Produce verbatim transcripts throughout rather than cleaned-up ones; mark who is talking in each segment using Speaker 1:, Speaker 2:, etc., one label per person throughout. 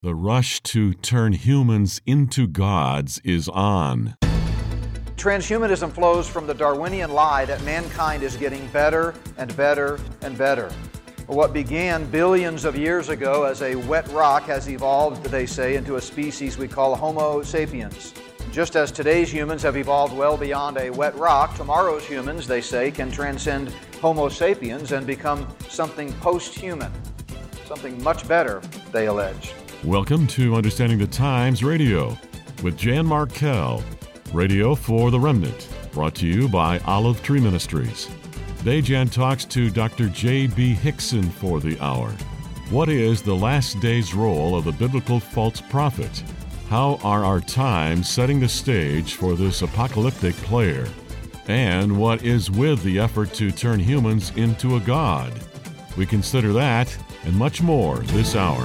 Speaker 1: The rush to turn humans into gods is on.
Speaker 2: Transhumanism flows from the Darwinian lie that mankind is getting better and better and better. What began billions of years ago as a wet rock has evolved, they say, into a species we call Homo sapiens. Just as today's humans have evolved well beyond a wet rock, tomorrow's humans, they say, can transcend Homo sapiens and become something post-human, something much better, they allege.
Speaker 1: Welcome to Understanding the Times Radio with Jan Markell, Radio for the Remnant, brought to you by Olive Tree Ministries. Today, Jan talks to Doctor J B Hixson for the hour. What is the last days role of the biblical false prophet? How are our times setting the stage for this apocalyptic player? And what is with the effort to turn humans into a god? We consider that and much more this hour.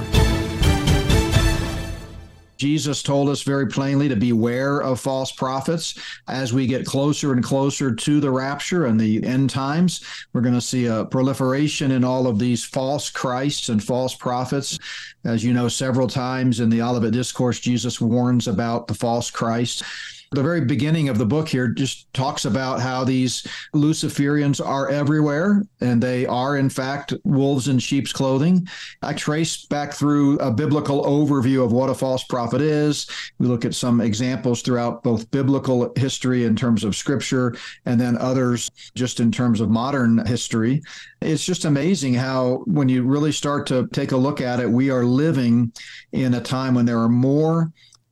Speaker 3: Jesus told us very plainly to beware of false prophets. As we get closer and closer to the rapture and the end times, we're going to see a proliferation in all of these false Christs and false prophets. As you know, several times in the Olivet Discourse, Jesus warns about the false Christ. The very beginning of the book here just talks about how these Luciferians are everywhere, and they are, in fact, wolves in sheep's clothing. I trace back through a biblical overview of what a false prophet is. We look at some examples throughout both biblical history in terms of scripture and then others just in terms of modern history. It's just amazing how, when you really start to take a look at it, we are living in a time when there are more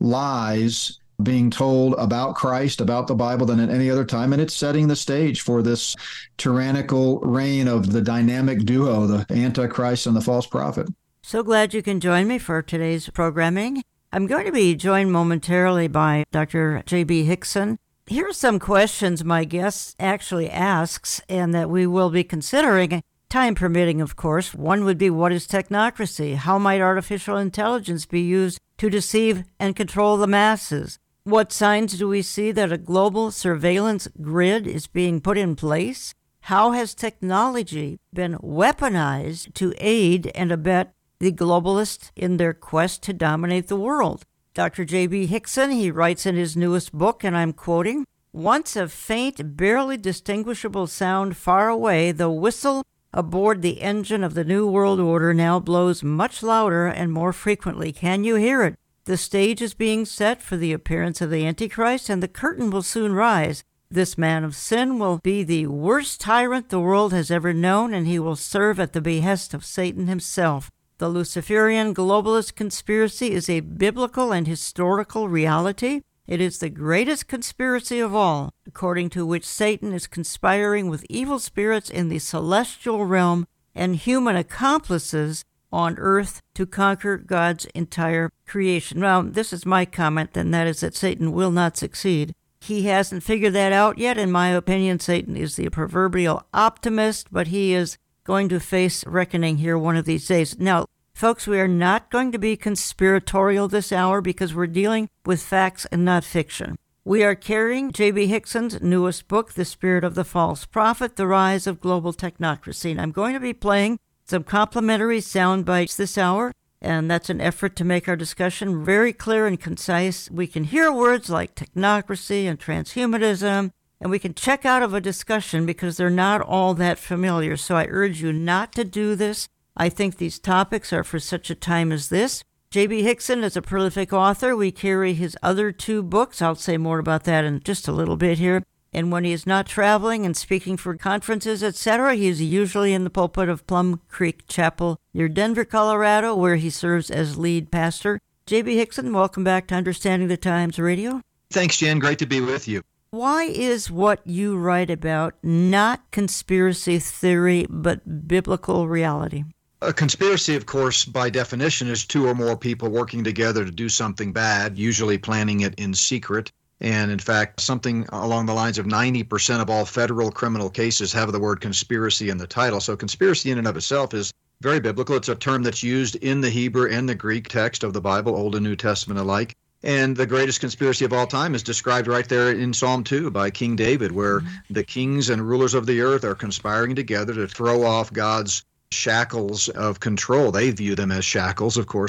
Speaker 3: lies being told about Christ, about the Bible, than at any other time. And it's setting the stage for this tyrannical reign of the dynamic duo, the Antichrist and the false prophet.
Speaker 4: So glad you can join me for today's programming. I'm going to be joined momentarily by Doctor J B Hixson. Here are some questions my guest actually asks and that we will be considering, time permitting, of course. One would be, what is technocracy? How might artificial intelligence be used to deceive and control the masses? What signs do we see that a global surveillance grid is being put in place? How has technology been weaponized to aid and abet the globalists in their quest to dominate the world? Doctor J B Hixson, he writes in his newest book, and I'm quoting, "Once a faint, barely distinguishable sound far away, the whistle aboard the engine of the New World Order now blows much louder and more frequently. Can you hear it? The stage is being set for the appearance of the Antichrist, and the curtain will soon rise. This man of sin will be the worst tyrant the world has ever known, and he will serve at the behest of Satan himself. The Luciferian globalist conspiracy is a biblical and historical reality. It is the greatest conspiracy of all, according to which Satan is conspiring with evil spirits in the celestial realm and human accomplices on earth to conquer God's entire creation." Now, this is my comment, and that is that Satan will not succeed. He hasn't figured that out yet. In my opinion, Satan is the proverbial optimist, but he is going to face reckoning here one of these days. Now, folks, we are not going to be conspiratorial this hour because we're dealing with facts and not fiction. We are carrying J B Hixson's newest book, The Spirit of the False Prophet, The Rise of Global Technocracy. And I'm going to be playing some complimentary sound bites this hour, and that's an effort to make our discussion very clear and concise. We can hear words like technocracy and transhumanism, and we can check out of a discussion because they're not all that familiar. So I urge you not to do this. I think these topics are for such a time as this. J B Hixson is a prolific author. We carry his other two books. I'll say more about that in just a little bit here. And when he is not traveling and speaking for conferences, et cetera, he is usually in the pulpit of Plum Creek Chapel near Denver, Colorado, where he serves as lead pastor. J B Hixson, welcome back to Understanding the Times Radio.
Speaker 5: Thanks, Jan. Great to be with you.
Speaker 4: Why is what you write about not conspiracy theory, but biblical reality?
Speaker 5: A conspiracy, of course, by definition, is two or more people working together to do something bad, usually planning it in secret. And in fact, something along the lines of ninety percent of all federal criminal cases have the word conspiracy in the title. So conspiracy in and of itself is very biblical. It's a term that's used in the Hebrew and the Greek text of the Bible, Old and New Testament alike. And the greatest conspiracy of all time is described right there in Psalm two by King David, where mm-hmm. the kings and rulers of the earth are conspiring together to throw off God's shackles of control. They view them as shackles. Of course,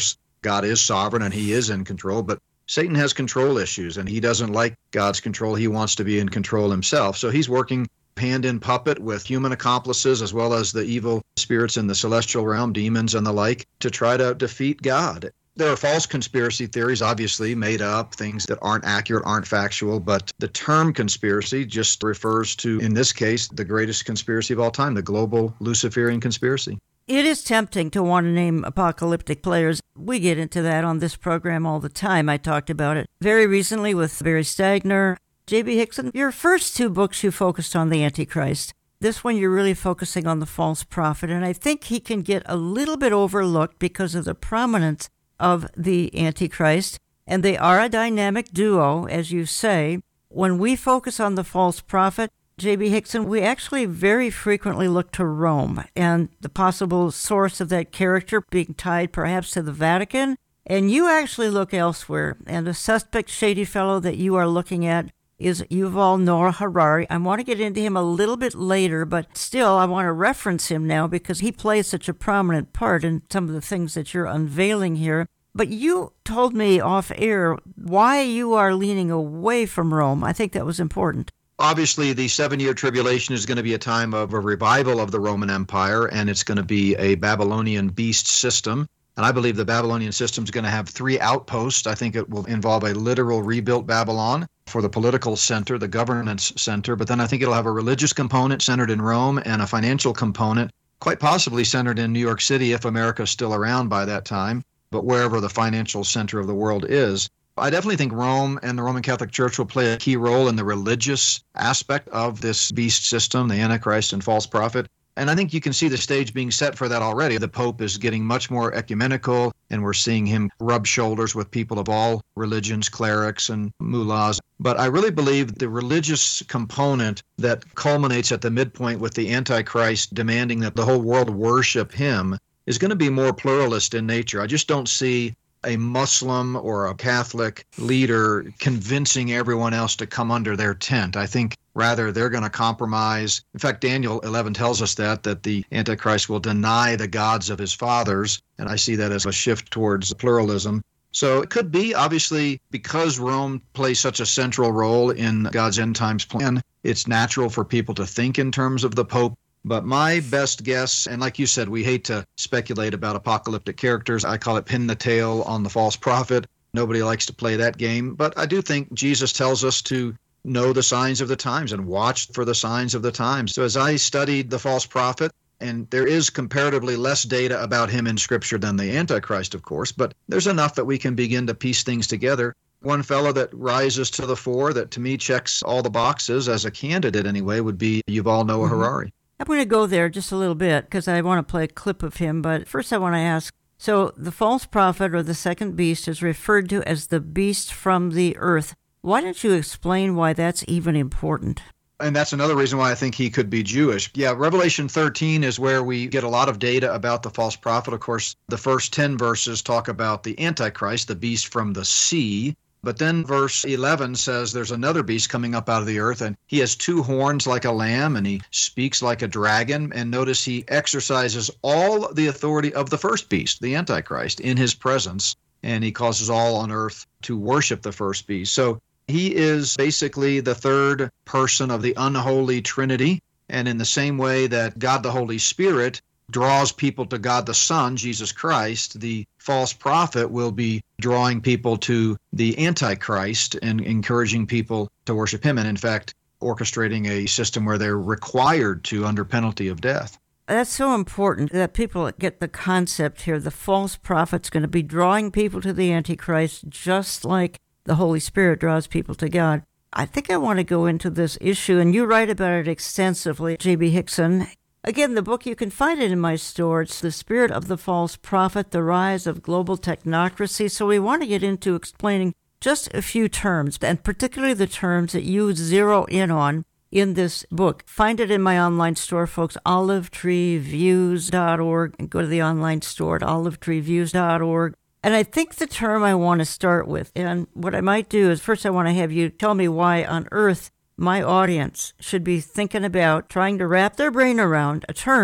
Speaker 5: God is sovereign and he is in control, but Satan has control issues and he doesn't like God's control. He wants to be in control himself. So he's working hand in puppet with human accomplices as well as the evil spirits in the celestial realm, demons and the like, to try to defeat God. There are false conspiracy theories, obviously, made up, things that aren't accurate, aren't factual, but the term conspiracy just refers to, in this case, the greatest conspiracy of all time, the global Luciferian conspiracy.
Speaker 4: It is tempting to want to name apocalyptic players. We get into that on this program all the time. I talked about it very recently with Barry Stagner. J B. Hixson, your first two books you focused on the Antichrist. This one you're really focusing on the false prophet, and I think he can get a little bit overlooked because of the prominence of the Antichrist, and they are a dynamic duo, as you say. When we focus on the false prophet, J B. Hixson, we actually very frequently look to Rome and the possible source of that character being tied perhaps to the Vatican, and you actually look elsewhere, and the suspect shady fellow that you are looking at is Yuval Noah Harari. I want to get into him a little bit later, but still I want to reference him now because he plays such a prominent part in some of the things that you're unveiling here. But you told me off air why you are leaning away from Rome. I think that was important.
Speaker 5: Obviously, the seven-year tribulation is going to be a time of a revival of the Roman Empire, and it's going to be a Babylonian beast system. And I believe the Babylonian system is going to have three outposts. I think it will involve a literal rebuilt Babylon for the political center, the governance center. But then I think it'll have a religious component centered in Rome and a financial component, quite possibly centered in New York City if America's still around by that time, but wherever the financial center of the world is. I definitely think Rome and the Roman Catholic Church will play a key role in the religious aspect of this beast system, the Antichrist and false prophet. And I think you can see the stage being set for that already. The Pope is getting much more ecumenical, and we're seeing him rub shoulders with people of all religions, clerics and mullahs. But I really believe the religious component that culminates at the midpoint with the Antichrist demanding that the whole world worship him is going to be more pluralist in nature. I just don't see a Muslim or a Catholic leader convincing everyone else to come under their tent. I think rather they're going to compromise. In fact, Daniel eleven tells us that, that the Antichrist will deny the gods of his fathers, and I see that as a shift towards pluralism. So it could be, obviously, because Rome plays such a central role in God's end times plan, it's natural for people to think in terms of the Pope. But my best guess, and like you said, we hate to speculate about apocalyptic characters. I call it pin the tail on the false prophet. Nobody likes to play that game. But I do think Jesus tells us to know the signs of the times and watch for the signs of the times. So as I studied the false prophet, and there is comparatively less data about him in Scripture than the Antichrist, of course, but there's enough that we can begin to piece things together. One fellow that rises to the fore that to me checks all the boxes as a candidate anyway would be Yuval Noah
Speaker 4: Mm-hmm.
Speaker 5: Harari.
Speaker 4: I'm going to go there just a little bit because I want to play a clip of him. But first I want to ask, so the false prophet or the second beast is referred to as the beast from the earth. Why don't you explain why that's even important?
Speaker 5: And that's another reason why I think he could be Jewish. Yeah, Revelation thirteen is where we get a lot of data about the false prophet. Of course, the first ten verses talk about the Antichrist, the beast from the sea. But then verse eleven says there's another beast coming up out of the earth, and he has two horns like a lamb, and he speaks like a dragon. And notice he exercises all the authority of the first beast, the Antichrist, in his presence, and he causes all on earth to worship the first beast. So he is basically the third person of the unholy Trinity, and in the same way that God the Holy Spirit draws people to God the Son, Jesus Christ, the false prophet will be drawing people to the Antichrist and encouraging people to worship him, and in fact, orchestrating a system where they're required to under penalty of death.
Speaker 4: That's so important that people get the concept here. The false prophet's going to be drawing people to the Antichrist just like the Holy Spirit draws people to God. I think I want to go into this issue, and you write about it extensively, J B. Hixson. Again, the book, you can find it in my store. It's The Spirit of the False Prophet, The Rise of Global Technocracy. So we want to get into explaining just a few terms, and particularly the terms that you zero in on in this book. Find it in my online store, folks, olive tree views dot org, and go to the online store at olive tree views dot org. And I think the term I want to start with, and what I might do is first I want to have you tell me why on earth my audience should be thinking about trying to wrap their brain around a term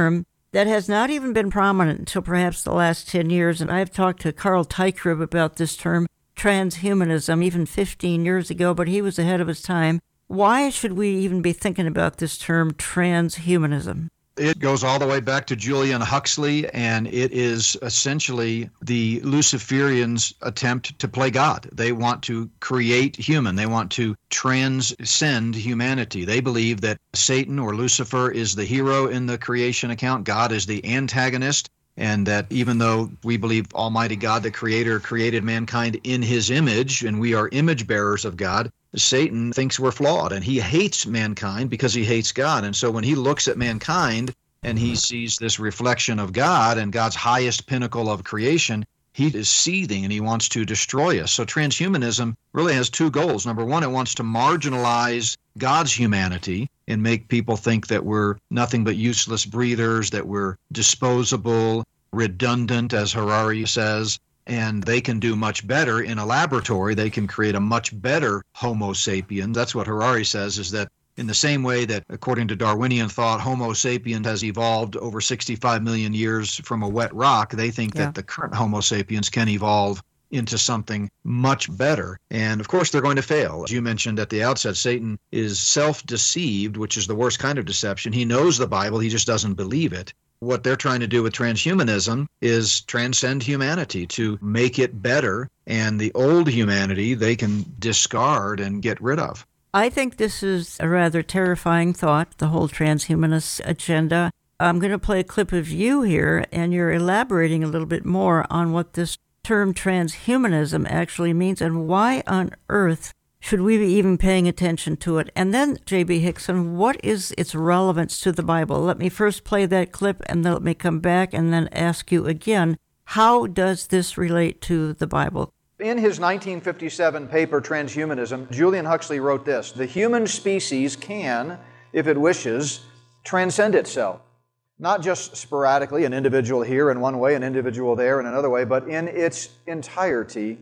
Speaker 4: that has not even been prominent until perhaps the last ten years. And I've talked to Carl Teichrib about this term, transhumanism, even fifteen years ago, but he was ahead of his time. Why should we even be thinking about this term, transhumanism?
Speaker 5: It goes all the way back to Julian Huxley, and it is essentially the Luciferians' attempt to play God. They want to create human. They want to transcend humanity. They believe that Satan or Lucifer is the hero in the creation account. God is the antagonist, and that even though we believe Almighty God, the Creator, created mankind in His image, and we are image bearers of God, Satan thinks we're flawed, and he hates mankind because he hates God. And so when he looks at mankind and he sees this reflection of God and God's highest pinnacle of creation, he is seething and he wants to destroy us. So transhumanism really has two goals. Number one, it wants to marginalize God's humanity and make people think that we're nothing but useless breathers, that we're disposable, redundant, as Harari says, and they can do much better in a laboratory. They can create a much better Homo sapiens. That's what Harari says, is that in the same way that, according to Darwinian thought, Homo sapiens has evolved over sixty-five million years from a wet rock, they think yeah. that the current Homo sapiens can evolve into something much better. And of course, they're going to fail. As you mentioned at the outset, Satan is self-deceived, which is the worst kind of deception. He knows the Bible, he just doesn't believe it. What they're trying to do with transhumanism is transcend humanity, to make it better, and the old humanity they can discard and get rid of.
Speaker 4: I think this is a rather terrifying thought, the whole transhumanist agenda. I'm going to play a clip of you here, and you're elaborating a little bit more on what this term transhumanism actually means and why on earth should we be even paying attention to it? And then, J B. Hixson, what is its relevance to the Bible? Let me first play that clip, and then let me come back and then ask you again, how does this relate to the Bible?
Speaker 2: In his nineteen fifty-seven paper, Transhumanism, Julian Huxley wrote this: "The human species can, if it wishes, transcend itself. Not just sporadically, an individual here in one way, an individual there in another way, but in its entirety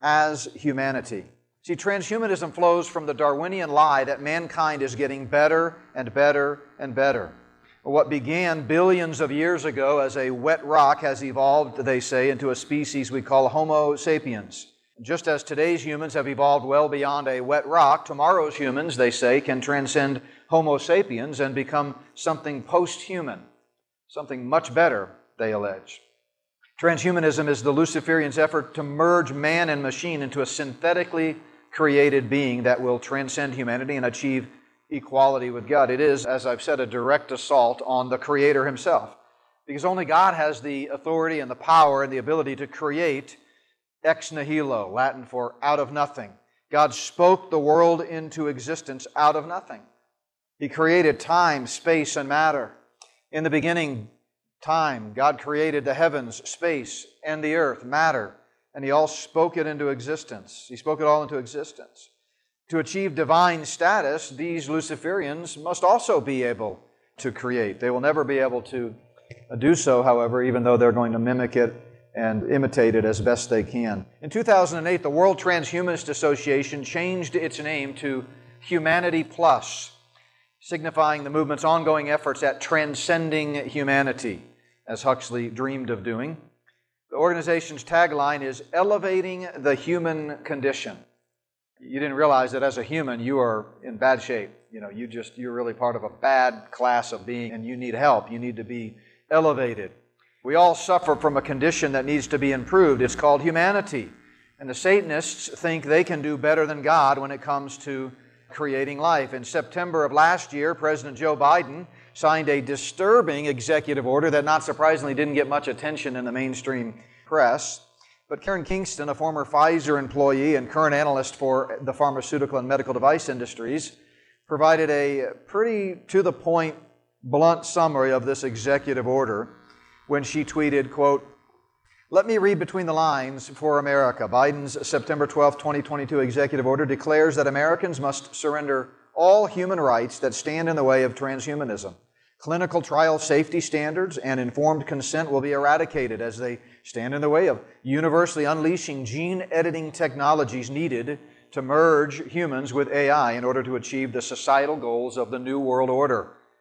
Speaker 2: as humanity." See, transhumanism flows from the Darwinian lie that mankind is getting better and better and better. What began billions of years ago as a wet rock has evolved, they say, into a species we call Homo sapiens. Just as today's humans have evolved well beyond a wet rock, tomorrow's humans, they say, can transcend Homo sapiens and become something post-human, something much better, they allege. Transhumanism is the Luciferians' effort to merge man and machine into a synthetically created being that will transcend humanity and achieve equality with God. It is, as I've said, a direct assault on the Creator Himself, because only God has the authority and the power and the ability to create ex nihilo, Latin for out of nothing. God spoke the world into existence out of nothing. He created time, space, and matter. In the beginning, time, God created the heavens, space, and the earth, matter, and He all spoke it into existence. He spoke it all into existence. To achieve divine status, these Luciferians must also be able to create. They will never be able to do so, however, even though they're going to mimic it and imitate it as best they can. In two thousand eight, the World Transhumanist Association changed its name to Humanity Plus, signifying the movement's ongoing efforts at transcending humanity, as Huxley dreamed of doing. The organization's tagline is elevating the human condition. You didn't realize that as a human, you are in bad shape. You know, you just, you're really part of a bad class of being, and you need help. You need to be elevated. We all suffer from a condition that needs to be improved. It's called humanity. And the Satanists think they can do better than God when it comes to creating life. In September of last year, President Joe Biden signed a disturbing executive order that, not surprisingly, didn't get much attention in the mainstream press. But Karen Kingston, a former Pfizer employee and current analyst for the pharmaceutical and medical device industries, provided a pretty to-the-point, blunt summary of this executive order when she tweeted, quote, "Let me read between the lines for America. Biden's September twelfth, twenty twenty-two executive order declares that Americans must surrender all human rights that stand in the way of transhumanism. Clinical trial safety standards and informed consent will be eradicated as they stand in the way of universally unleashing gene editing technologies needed to merge humans with A I in order to achieve the societal goals of the New World Order."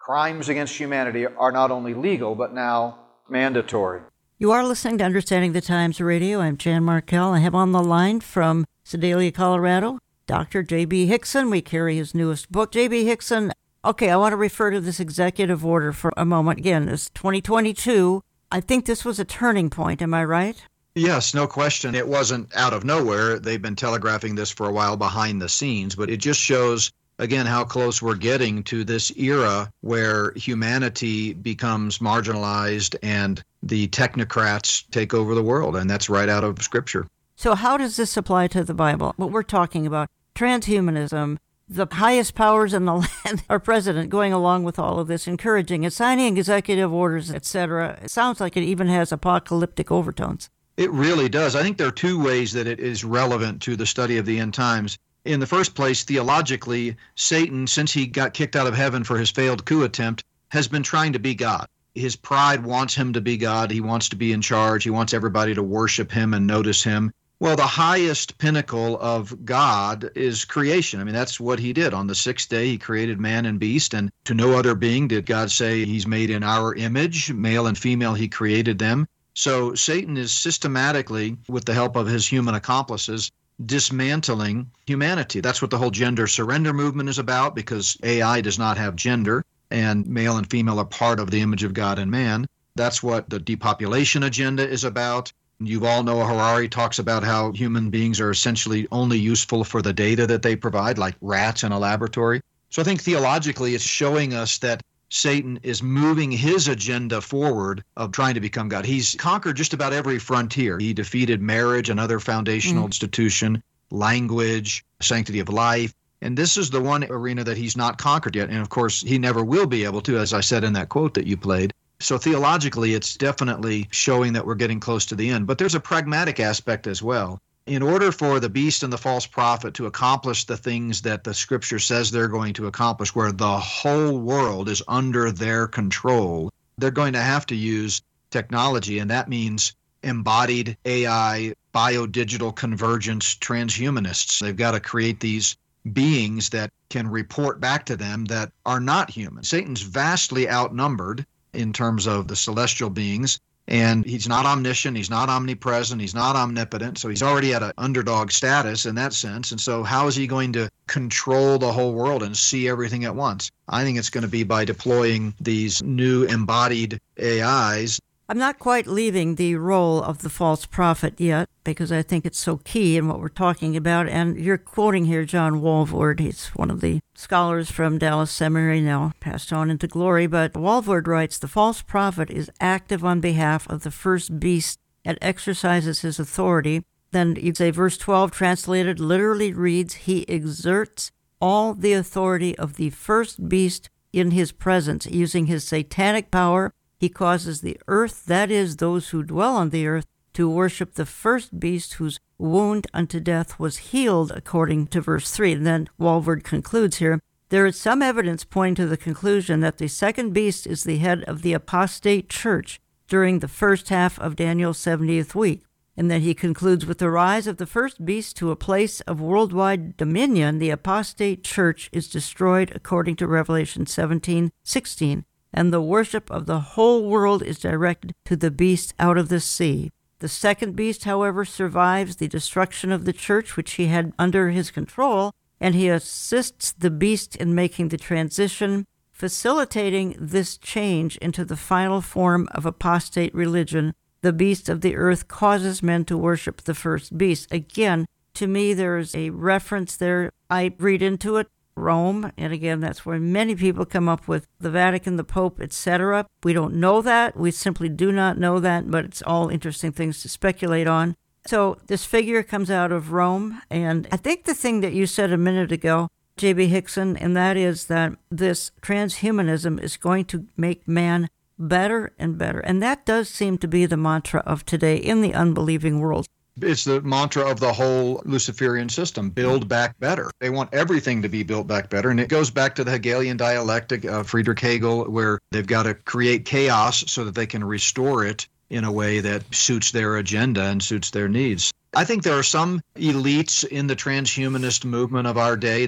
Speaker 2: crimes against humanity are not only legal, but now mandatory.
Speaker 4: You are listening to Understanding the Times Radio. I'm Jan Markell. I have on the line from Sedalia, Colorado, Doctor J B. Hixson. We carry his newest book. J B. Hixson, okay, I want to refer to this executive order for a moment. Again, it's twenty twenty-two. I think this was a turning point. Am I right?
Speaker 5: Yes, no question. It wasn't out of nowhere. They've been telegraphing this for a while behind the scenes, but it just shows, again, how close we're getting to this era where humanity becomes marginalized and the technocrats take over the world, and that's right out of Scripture.
Speaker 4: So how does this apply to the Bible? What we're talking about, transhumanism, the highest powers in the land, our president going along with all of this, encouraging it, signing executive orders, et cetera. It sounds like it even has apocalyptic overtones.
Speaker 5: It really does. I think there are two ways that it is relevant to the study of the end times. In the first place, theologically, Satan, since he got kicked out of heaven for his failed coup attempt, has been trying to be God. His pride wants him to be God. He wants to be in charge. He wants everybody to worship him and notice him. Well, the highest pinnacle of God is creation. I mean, that's what he did. On the sixth day, he created man and beast, and to no other being did God say he's made in our image. Male and female, he created them. So Satan is systematically, with the help of his human accomplices, dismantling humanity. That's what the whole gender surrender movement is about, because A I does not have gender, and male and female are part of the image of God and man. That's what the depopulation agenda is about. You all know Harari talks about how human beings are essentially only useful for the data that they provide, like rats in a laboratory. So I think theologically it's showing us that Satan is moving his agenda forward of trying to become God. He's conquered just about every frontier. He defeated marriage, another foundational mm. institution, language, sanctity of life. And this is the one arena that he's not conquered yet. And of course, he never will be able to, as I said in that quote that you played. So theologically, it's definitely showing that we're getting close to the end. But there's a pragmatic aspect as well. In order for the beast and the false prophet to accomplish the things that the Scripture says they're going to accomplish, where the whole world is under their control, they're going to have to use technology. And that means embodied A I, biodigital convergence transhumanists. They've got to create these beings that can report back to them that are not human. Satan's vastly outnumbered in terms of the celestial beings, and he's not omniscient, he's not omnipresent, he's not omnipotent, so he's already at an underdog status in that sense. And so how is he going to control the whole world and see everything at once? I think it's going to be by deploying these new embodied A Is.
Speaker 4: I'm not quite leaving the role of the false prophet yet, because I think it's so key in what we're talking about. And you're quoting here John Walvoord. He's one of the scholars from Dallas Seminary, now passed on into glory. But Walvoord writes, the false prophet is active on behalf of the first beast and exercises his authority. Then you'd say verse twelve, translated, literally reads, he exerts all the authority of the first beast in his presence, using his satanic power. He causes the earth, that is, those who dwell on the earth, to worship the first beast whose wound unto death was healed, according to verse three. And then Walvoord concludes here, there is some evidence pointing to the conclusion that the second beast is the head of the apostate church during the first half of Daniel's seventieth week. And then he concludes, with the rise of the first beast to a place of worldwide dominion, the apostate church is destroyed, according to Revelation seventeen sixteen. And the worship of the whole world is directed to the beast out of the sea. The second beast, however, survives the destruction of the church, which he had under his control, and he assists the beast in making the transition, facilitating this change into the final form of apostate religion. The beast of the earth causes men to worship the first beast. Again, to me, there's a reference there. I read into it. Rome, and again, that's where many people come up with the Vatican, the Pope, et cetera. We don't know that. We simply do not know that, but it's all interesting things to speculate on. So this figure comes out of Rome, and I think the thing that you said a minute ago, J B. Hixson, and that is that this transhumanism is going to make man better and better. And that does seem to be the mantra of today in the unbelieving world.
Speaker 5: It's the mantra of the whole Luciferian system, build back better. They want everything to be built back better. And it goes back to the Hegelian dialectic of Friedrich Hegel, where they've got to create chaos so that they can restore it in a way that suits their agenda and suits their needs. I think there are some elites in the transhumanist movement of our day that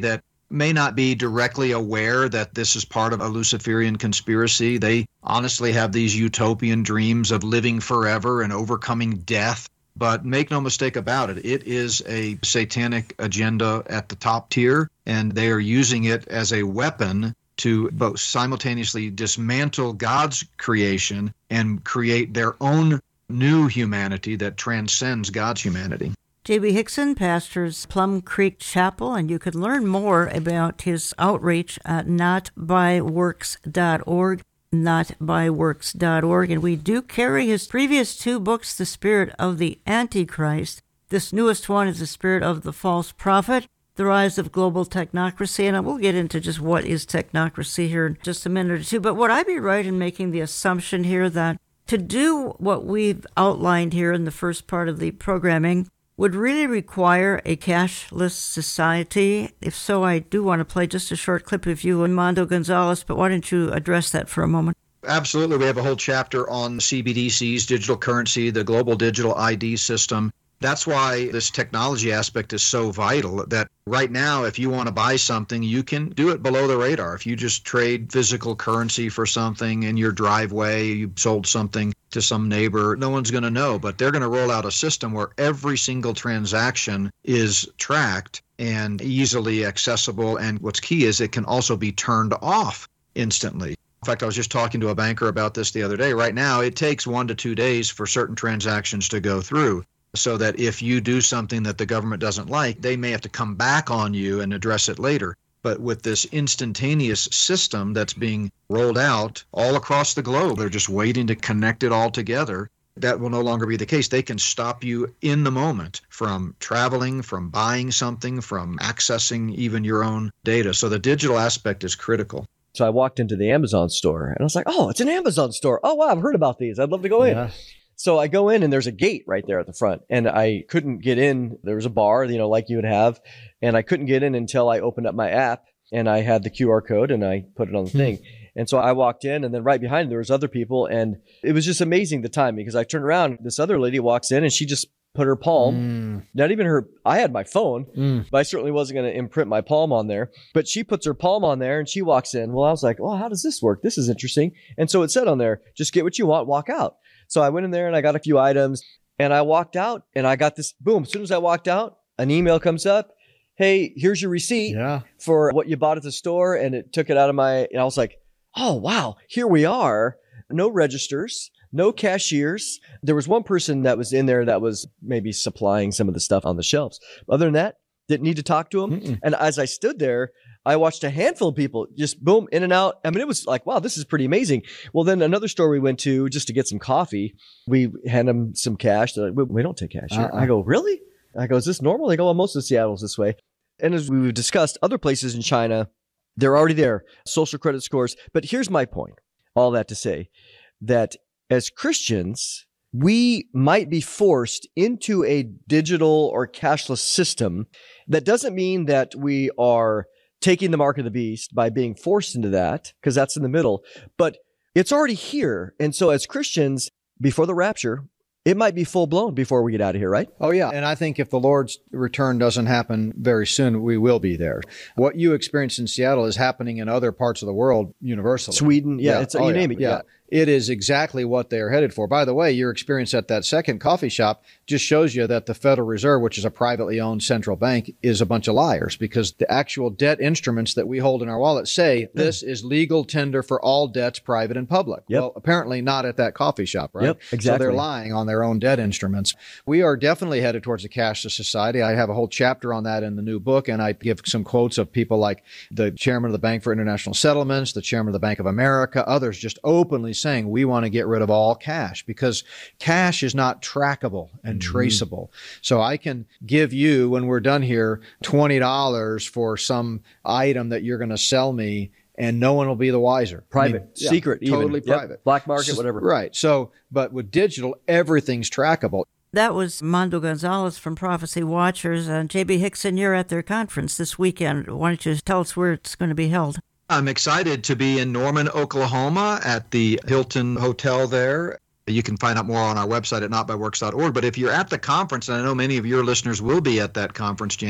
Speaker 5: may not be directly aware that this is part of a Luciferian conspiracy. They honestly have these utopian dreams of living forever and overcoming death. But make no mistake about it, it is a satanic agenda at the top tier, and they are using it as a weapon to both simultaneously dismantle God's creation and create their own new humanity that transcends God's humanity.
Speaker 4: J B. Hickson pastors Plum Creek Chapel, and you can learn more about his outreach at not by works dot org, not by works dot org. And we do carry his previous two books, The Spirit of the Antichrist. This newest one is The Spirit of the False Prophet, The Rise of Global Technocracy. And we'll get into just what is technocracy here in just a minute or two. But would I be right in making the assumption here that to do what we've outlined here in the first part of the programming would really require a cashless society? If so, I do want to play just a short clip of you and Mondo Gonzalez, but why don't you address that for a moment?
Speaker 5: Absolutely. We have a whole chapter on C B D Cs, digital currency, the global digital I D system. That's why this technology aspect is so vital, that right now, if you want to buy something, you can do it below the radar. If you just trade physical currency for something in your driveway, you sold something to some neighbor, no one's going to know. But they're going to roll out a system where every single transaction is tracked and easily accessible. And what's key is it can also be turned off instantly. In fact, I was just talking to a banker about this the other day. Right now, it takes one to two days for certain transactions to go through, so that if you do something that the government doesn't like, they may have to come back on you and address it later. But with this instantaneous system that's being rolled out all across the globe, they're just waiting to connect it all together. That will no longer be the case. They can stop you in the moment from traveling, from buying something, from accessing even your own data. So the digital aspect is critical.
Speaker 6: So I walked into the Amazon store and I was like, oh, it's an Amazon store. Oh, wow, I've heard about these. I'd love to go in.
Speaker 7: Yeah.
Speaker 6: So I go in and there's a gate right there at the front, and I couldn't get in. There was a bar, you know, like you would have, and I couldn't get in until I opened up my app and I had the Q R code and I put it on the thing. And so I walked in, and then right behind there was other people, and it was just amazing the timing, because I turned around, this other lady walks in and she just put her palm, mm. not even her, I had my phone, mm. but I certainly wasn't going to imprint my palm on there, but she puts her palm on there and she walks in. Well, I was like, well, how does this work? This is interesting. And so it said on there, just get what you want, walk out. So I went in there and I got a few items and I walked out and I got this, boom, as soon as I walked out, an email comes up. Hey, here's your receipt
Speaker 7: yeah.
Speaker 6: for what you bought at the store. And it took it out of my, and I was like, oh, wow, here we are. No registers, no cashiers. There was one person that was in there that was maybe supplying some of the stuff on the shelves. Other than that, didn't need to talk to him. Mm-mm. And as I stood there, I watched a handful of people just boom, in and out. I mean, it was like, wow, this is pretty amazing. Well, then another store we went to just to get some coffee, we hand them some cash. They're like, we, we don't take cash here. Uh-uh. I go, really? I go, is this normal? They go, well, most of Seattle's this way. And as we've discussed, other places in China, they're already there, social credit scores. But here's my point, all that to say that as Christians, we might be forced into a digital or cashless system. That doesn't mean that we are taking the mark of the beast by being forced into that, because that's in the middle, but it's already here. And so as Christians, before the rapture, it might be full blown before we get out of here, right?
Speaker 2: Oh, yeah. And I think if the Lord's return doesn't happen very soon, we will be there. What you experience in Seattle is happening in other parts of the world universally.
Speaker 6: Sweden. Yeah. yeah. It's, oh, you yeah. name it.
Speaker 2: Yeah. yeah. It is exactly what they're headed for. By the way, your experience at that second coffee shop just shows you that the Federal Reserve, which is a privately owned central bank, is a bunch of liars, because the actual debt instruments that we hold in our wallet say this is legal tender for all debts, private and public.
Speaker 6: Yep.
Speaker 2: Well, apparently not at that coffee shop, right?
Speaker 6: Yep, exactly.
Speaker 2: So they're lying on their own debt instruments. We are definitely headed towards a cashless society. I have a whole chapter on that in the new book, and I give some quotes of people like the chairman of the Bank for International Settlements, the chairman of the Bank of America, others just openly saying we want to get rid of all cash, because cash is not trackable and mm-hmm. traceable. So I can give you, when we're done here, twenty dollars for some item that you're going to sell me, and no one will be the wiser.
Speaker 6: Private,
Speaker 2: I mean, yeah,
Speaker 6: secret,
Speaker 2: totally
Speaker 6: even.
Speaker 2: private.
Speaker 6: Yep. Black market,
Speaker 2: so,
Speaker 6: whatever.
Speaker 2: Right. So, but with digital, everything's trackable.
Speaker 4: That was Mondo Gonzalez from Prophecy Watchers. And J B. Hickson, you're at their conference this weekend. Why don't you tell us where it's going to be held?
Speaker 5: I'm excited to be in Norman, Oklahoma at the Hilton Hotel there. You can find out more on our website at not by works dot org. But if you're at the conference, and I know many of your listeners will be at that conference, Jan,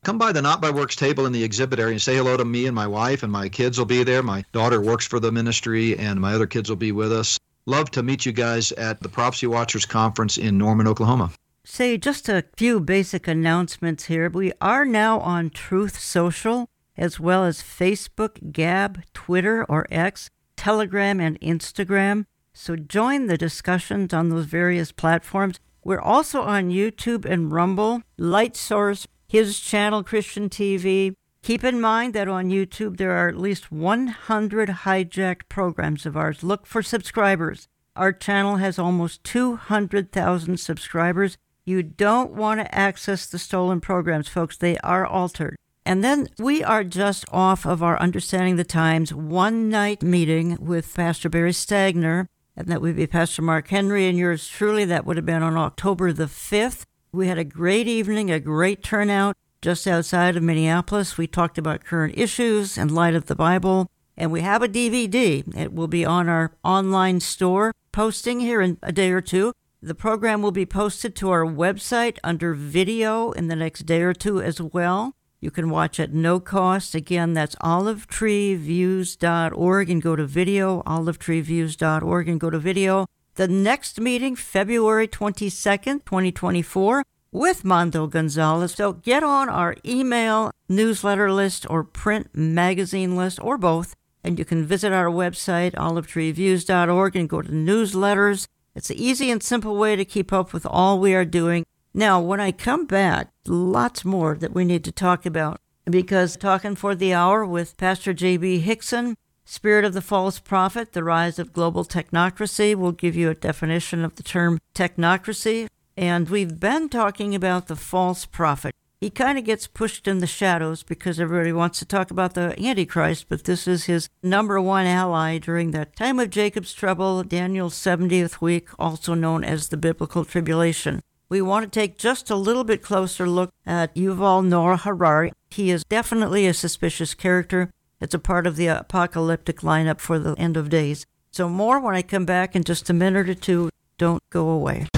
Speaker 5: come by the Not by Works table in the exhibit area and say hello to me and my wife, and my kids will be there. My daughter works for the ministry, and my other kids will be with us. Love to meet you guys at the Prophecy Watchers Conference in Norman, Oklahoma.
Speaker 4: Say, just a few basic announcements here. We are now on Truth Social, as well as Facebook, Gab, Twitter or X, Telegram, and Instagram. So join the discussions on those various platforms. We're also on YouTube and Rumble, Light Source, his channel, Christian T V. Keep in mind that on YouTube there are at least one hundred hijacked programs of ours. Look for subscribers. Our channel has almost two hundred thousand subscribers. You don't want to access the stolen programs, folks. They are altered. And then we are just off of our Understanding the Times one-night meeting with Pastor Barry Stagner, and that would be Pastor Mark Henry and yours truly. That would have been on October the fifth. We had a great evening, a great turnout just outside of Minneapolis. We talked about current issues in light of the Bible, and we have a D V D. It will be on our online store, posting here in a day or two. The program will be posted to our website under video in the next day or two as well. You can watch at no cost. Again, that's olive tree views dot org and go to video, olive tree views dot org and go to video. The next meeting, February twenty-second, twenty twenty-four, with Mondo Gonzalez. So get on our email newsletter list or print magazine list or both, and you can visit our website, olive tree views dot org, and go to newsletters. It's an easy and simple way to keep up with all we are doing. Now, when I come back, lots more that we need to talk about, because talking for the hour with Pastor J B Hixson, Spirit of the False Prophet, the Rise of Global Technocracy. We'll give you a definition of the term technocracy. And we've been talking about the false prophet. He kind of gets pushed in the shadows because everybody wants to talk about the Antichrist, but this is his number one ally during that time of Jacob's trouble, Daniel's seventieth week, also known as the Biblical Tribulation. We want to take just a little bit closer look at Yuval Noah Harari. He is definitely a suspicious character. It's a part of the apocalyptic lineup for the end of days. So more when I come back in just a minute or two. Don't go away.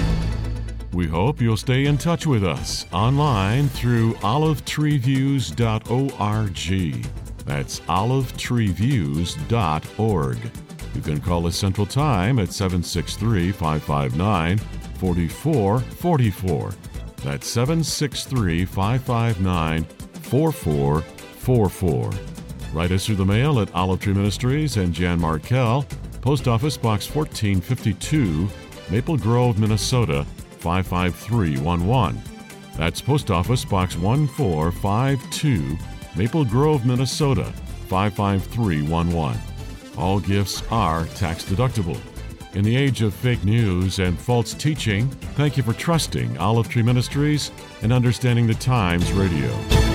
Speaker 1: We hope you'll stay in touch with us online through olive tree views dot org. That's olive tree views dot org. You can call us Central Time at seven six three, five five nine, four four four four. That's seven six three, five five nine, four four four four. Write us through the mail at Olive Tree Ministries and Jan Markell, Post Office Box fourteen fifty-two, Maple Grove, Minnesota, five five three one one. That's Post Office Box one four five two, Maple Grove, Minnesota, five five three one one. All gifts are tax deductible. In the age of fake news and false teaching, thank you for trusting Olive Tree Ministries and Understanding the Times Radio.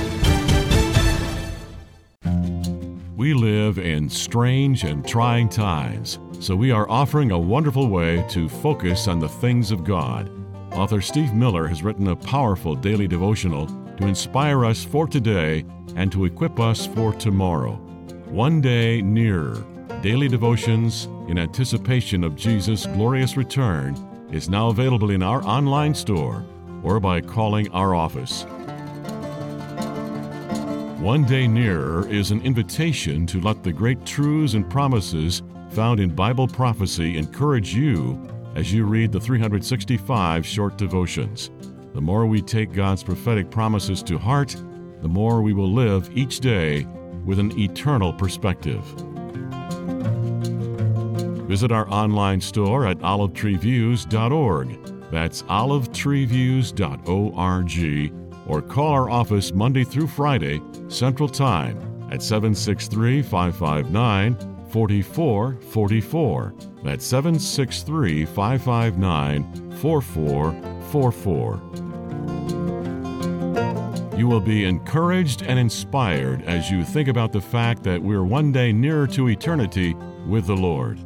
Speaker 1: We live in strange and trying times, so we are offering a wonderful way to focus on the things of God. Author Steve Miller has written a powerful daily devotional to inspire us for today and to equip us for tomorrow. One Day Nearer, Daily Devotions in Anticipation of Jesus' Glorious Return, is now available in our online store or by calling our office. One Day Nearer is an invitation to let the great truths and promises found in Bible prophecy encourage you as you read the three hundred sixty-five short devotions. The more we take God's prophetic promises to heart, the more we will live each day with an eternal perspective. Visit our online store at olive tree views dot org. That's olive tree views dot org. Or call our office Monday through Friday, Central Time, at seven six three, five five nine, four four four four. That's seven six three, five five nine, four four four four. You will be encouraged and inspired as you think about the fact that we're one day nearer to eternity with the Lord.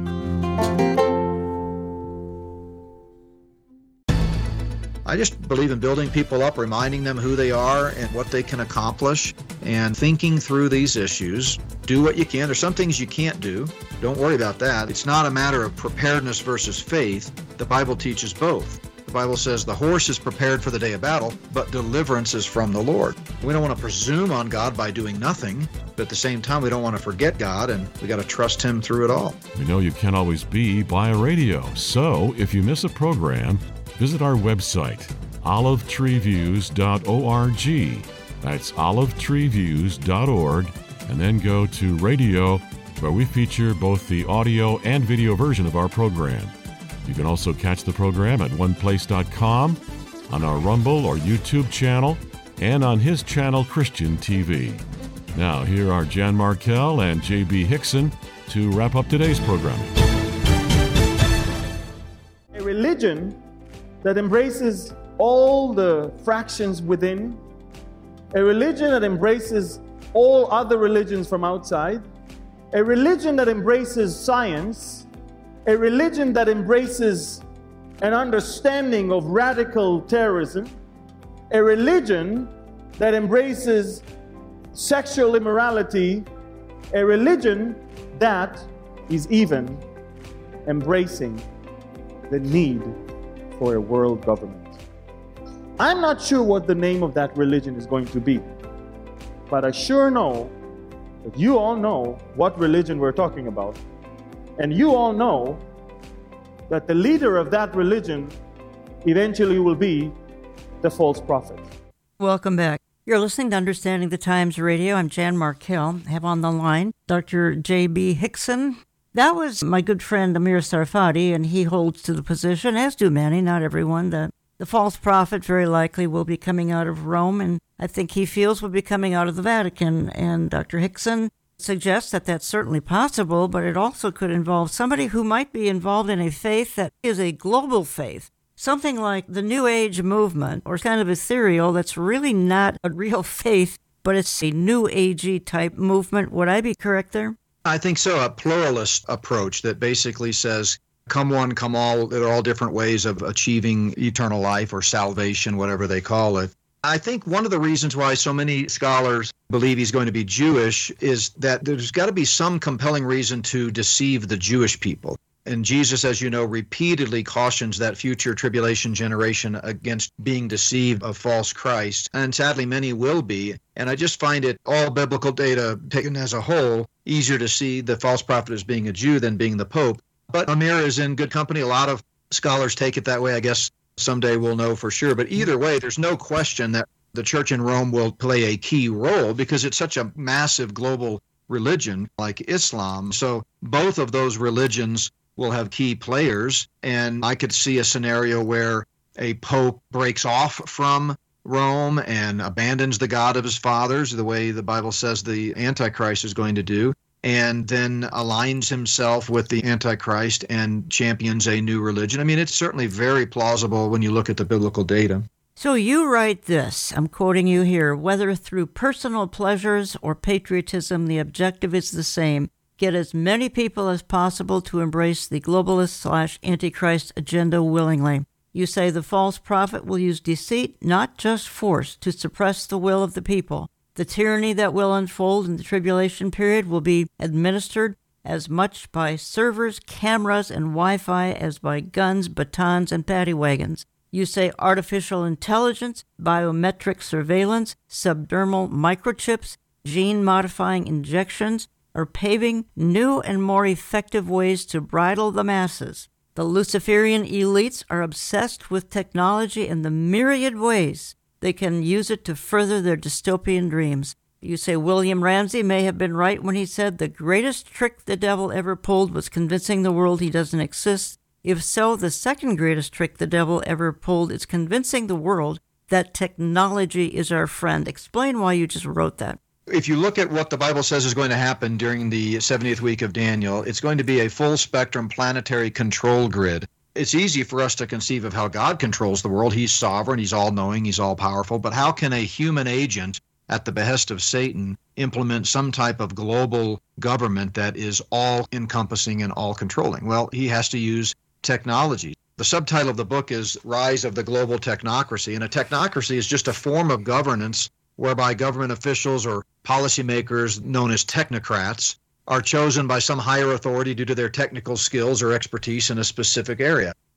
Speaker 5: I just believe in building people up, reminding them who they are and what they can accomplish, and thinking through these issues. Do what you can. There's some things you can't do. Don't worry about that. It's not a matter of preparedness versus faith. The Bible teaches both. The The Bible says the horse is prepared for the day of battle, but deliverance is from the Lord. We don't want to presume on God by doing nothing, but at the same time, we don't want to forget God, and we got to trust Him through it all.
Speaker 1: We know you can't always be by a radio, so if you miss a program, visit our website, olive tree views dot org. That's olive tree views dot org, and then go to radio, where we feature both the audio and video version of our program. You can also catch the program at one place dot com, on our Rumble or YouTube channel, and on his channel, Christian T V. Now, here are Jan Markell and J B Hixson to wrap up today's programming.
Speaker 7: A religion that embraces all the fractions within, a religion that embraces all other religions from outside, a religion that embraces science, a religion that embraces an understanding of radical terrorism, a religion that embraces sexual immorality, a religion that is even embracing the need for a world government. I'm not sure what the name of that religion is going to be, but I sure know that you all know what religion we're talking about. And you all know that the leader of that religion eventually will be the false prophet.
Speaker 4: Welcome back. You're listening to Understanding the Times Radio. I'm Jan Markell. I have on the line Doctor J B Hixson. That was my good friend Amir Tsarfati, and he holds to the position, as do many, not everyone, that the false prophet very likely will be coming out of Rome, and I think he feels will be coming out of the Vatican. And Doctor Hixson suggests that that's certainly possible, but it also could involve somebody who might be involved in a faith that is a global faith, something like the New Age movement, or kind of ethereal that's really not a real faith, but it's a New Agey type movement. Would I be correct there?
Speaker 5: I think so. A pluralist approach that basically says, come one, come all. There are all different ways of achieving eternal life or salvation, whatever they call it. I think one of the reasons why so many scholars believe he's going to be Jewish is that there's got to be some compelling reason to deceive the Jewish people. And Jesus, as you know, repeatedly cautions that future tribulation generation against being deceived of false Christ. And sadly, many will be. And I just find it, all biblical data taken as a whole, easier to see the false prophet as being a Jew than being the Pope. But Amir is in good company. A lot of scholars take it that way. I guess someday we'll know for sure. But either way, there's no question that the church in Rome will play a key role because it's such a massive global religion like Islam. So both of those religions will have key players. And I could see a scenario where a pope breaks off from Rome and abandons the God of his fathers, the way the Bible says the Antichrist is going to do, and then aligns himself with the Antichrist and champions a new religion. I mean, it's certainly very plausible when you look at the biblical data.
Speaker 4: So you write this, I'm quoting you here, whether through personal pleasures or patriotism, the objective is the same. Get as many people as possible to embrace the globalist slash Antichrist agenda willingly. You say the false prophet will use deceit, not just force, to suppress the will of the people. The tyranny that will unfold in the tribulation period will be administered as much by servers, cameras, and Wi-Fi as by guns, batons, and paddy wagons. You say artificial intelligence, biometric surveillance, subdermal microchips, gene-modifying injections are paving new and more effective ways to bridle the masses. The Luciferian elites are obsessed with technology in the myriad ways they can use it to further their dystopian dreams. You say William Ramsey may have been right when he said the greatest trick the devil ever pulled was convincing the world he doesn't exist. If so, the second greatest trick the devil ever pulled is convincing the world that technology is our friend. Explain why you just wrote that.
Speaker 5: If you look at what the Bible says is going to happen during the seventieth week of Daniel, it's going to be a full-spectrum planetary control grid. It's easy for us to conceive of how God controls the world. He's sovereign, he's all-knowing, he's all-powerful. But how can a human agent, at the behest of Satan, implement some type of global government that is all-encompassing and all-controlling? Well, he has to use technology. The subtitle of the book is Rise of the Global Technocracy, and a technocracy is just a form of governance whereby government officials or policymakers known as technocrats are chosen by some higher authority due to their technical skills or expertise in a specific area.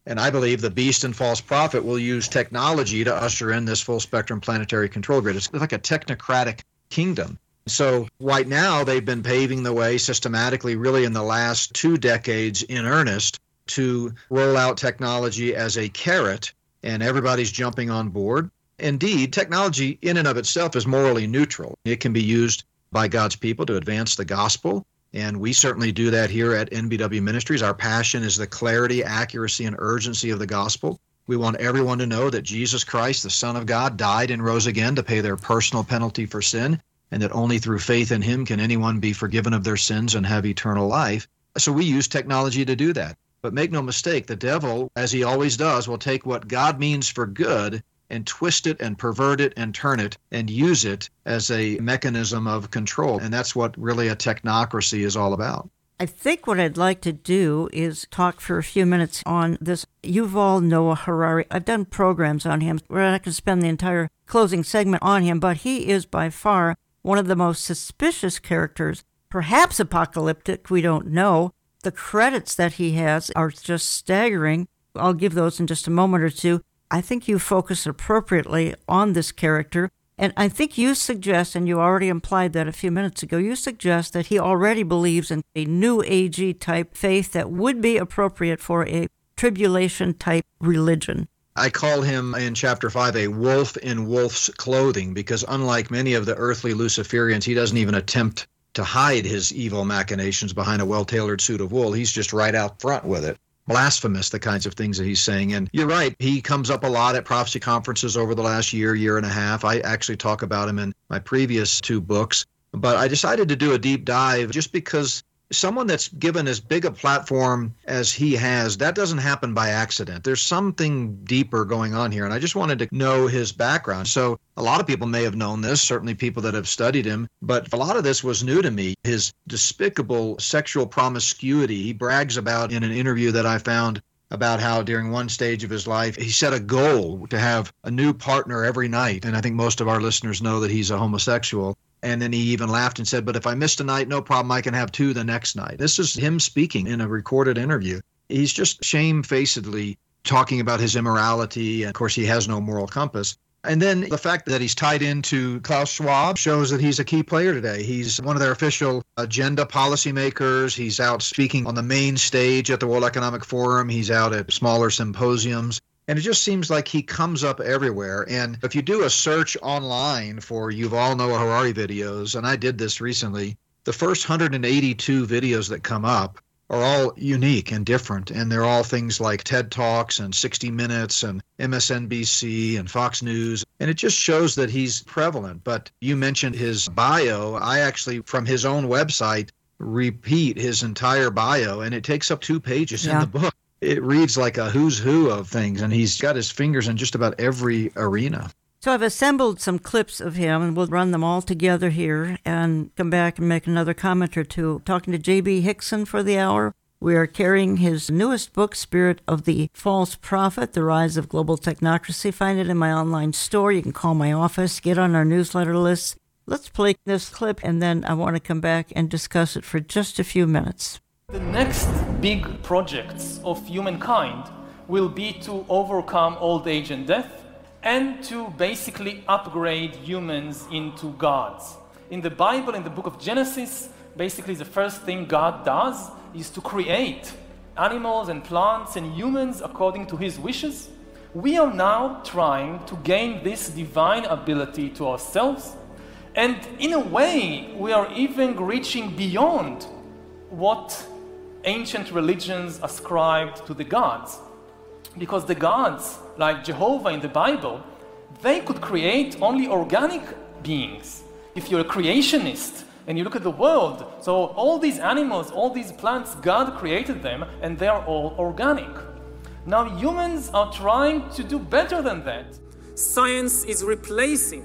Speaker 5: And I believe the beast and false prophet will use technology to usher in this full spectrum planetary control grid. It's like a technocratic kingdom. So right now they've been paving the way systematically, really in the last two decades in earnest, to roll out technology as a carrot, and everybody's jumping on board. Indeed, technology in and of itself is morally neutral. It can be used by God's people to advance the gospel. And we certainly do that here at N B W Ministries. Our passion is the clarity, accuracy, and urgency of the gospel. We want everyone to know that Jesus Christ, the Son of God, died and rose again to pay their personal penalty for sin, and that only through faith in him can anyone be forgiven of their sins and have eternal life. So we use technology to do that. But make no mistake, the devil, as he always does, will take what God means for good and twist it and pervert it and turn it and use it as a mechanism of control. And that's what really a technocracy is all about.
Speaker 4: I think what I'd like to do is talk for a few minutes on this Yuval Noah Harari. I've done programs on him. We're not going to spend the entire closing segment on him, but he is by far one of the most suspicious characters, perhaps apocalyptic, we don't know. The credits that he has are just staggering. I'll give those in just a moment or two. I think you focus appropriately on this character, and I think you suggest, and you already implied that a few minutes ago, you suggest that he already believes in a new agey type faith that would be appropriate for a tribulation type religion.
Speaker 5: I call him in chapter five a wolf in wolf's clothing, because unlike many of the earthly Luciferians, he doesn't even attempt to hide his evil machinations behind a well-tailored suit of wool. He's just right out front with it. Blasphemous, the kinds of things that he's saying. And you're right, he comes up a lot at prophecy conferences over the last year, year and a half. I actually talk about him in my previous two books. But I decided to do a deep dive just because someone that's given as big a platform as he has, that doesn't happen by accident. There's something deeper going on here, and I just wanted to know his background. So a lot of people may have known this, certainly people that have studied him, but a lot of this was new to me. His despicable sexual promiscuity, he brags about in an interview that I found about how during one stage of his life, he set a goal to have a new partner every night. And I think most of our listeners know that he's a homosexual. And then he even laughed and said, but if I missed a night, no problem, I can have two the next night. This is him speaking in a recorded interview. He's just shamefacedly talking about his immorality. And of course, he has no moral compass. And then the fact that he's tied into Klaus Schwab shows that he's a key player today. He's one of their official agenda policymakers. He's out speaking on the main stage at the World Economic Forum. He's out at smaller symposiums. And it just seems like he comes up everywhere. And if you do a search online for Yuval Noah Harari videos, and I did this recently, the first one hundred eighty-two videos that come up are all unique and different. And they're all things like TED Talks and sixty minutes and M S N B C and Fox News. And it just shows that he's prevalent. But you mentioned his bio. I actually, from his own website, repeat his entire bio, and it takes up two pages yeah. in the book. It reads like a who's who of things, and he's got his fingers in just about every arena.
Speaker 4: So I've assembled some clips of him, and we'll run them all together here and come back and make another comment or two. Talking to J B. Hixson for the hour. We are carrying his newest book, Spirit of the False Prophet, The Rise of Global Technocracy. Find it in my online store. You can call my office, get on our newsletter list. Let's play this clip, and then I want to come back and discuss it for just a few minutes.
Speaker 8: The next big projects of humankind will be to overcome old age and death and to basically upgrade humans into gods. In the Bible, in the book of Genesis, basically the first thing God does is to create animals and plants and humans according to his wishes. We are now trying to gain this divine ability to ourselves, and in a way, we are even reaching beyond what ancient religions ascribed to the gods. Because the gods, like Jehovah in the Bible, they could create only organic beings. If you're a creationist and you look at the world, so all these animals, all these plants, God created them and they're all organic. Now humans are trying to do better than that.
Speaker 9: Science is replacing